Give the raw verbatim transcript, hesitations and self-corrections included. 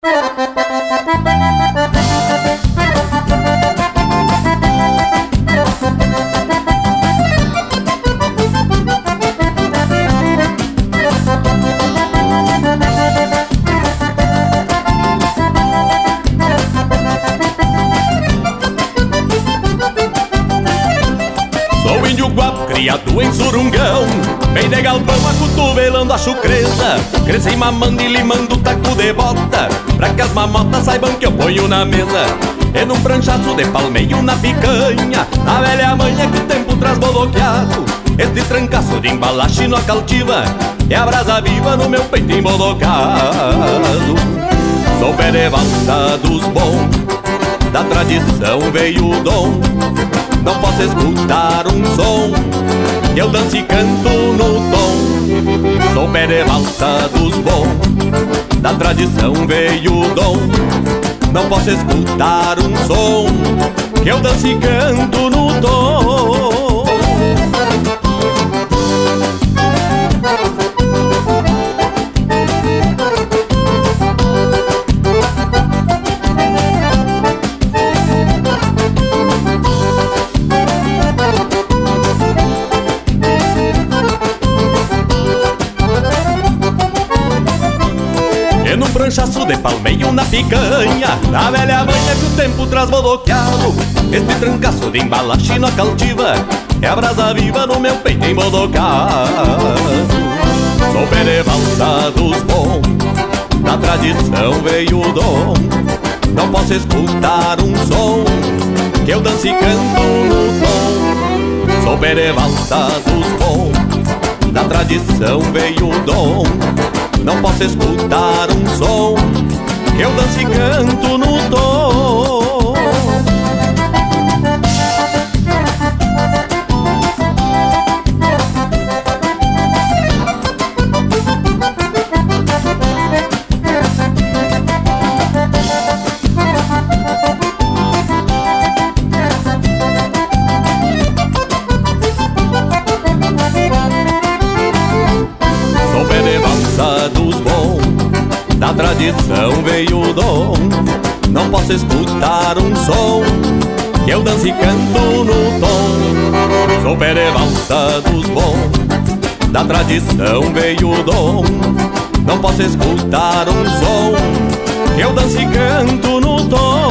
Sou índio guapo, criado em surungão, bem de galpão, acotovelando a chucreza. Cresci mamando e limando taco de bota, pra que as mamotas saibam que eu ponho na mesa. E num pranchaço de palmeio na picanha, a velha manha que o tempo traz bodoqueado. Este trancaço de embalache no caltiva, é a brasa viva no meu peito embodocado. Sou pé de valsa dos bons, da tradição veio o dom. Não posso escutar um som que eu danço e canto no tom. Sou pé de valsa dos bons, da tradição veio o dom. Não posso escutar um som que eu danço e canto no tom. E num pranchaço de palmeio na picanha, a velha manha que o tempo traz bodoqueado. Este trancaço de embalache na caltiva, é a brasa viva no meu peito embodocado. Sou pé de valsa dos bons, da tradição veio o dom. Não posso escutar um som que eu danço e canto no tom. Sou pé de valsa dos bons, da tradição veio o dom. Não posso escutar um som que eu danço e canto no tom. Sou pé de valsa dos bons, da tradição veio o dom. Não posso escutar um som que eu danço e canto no tom. Sou pé de valsa dos bons, da tradição veio o dom. Não posso escutar um som que eu danço e canto no tom.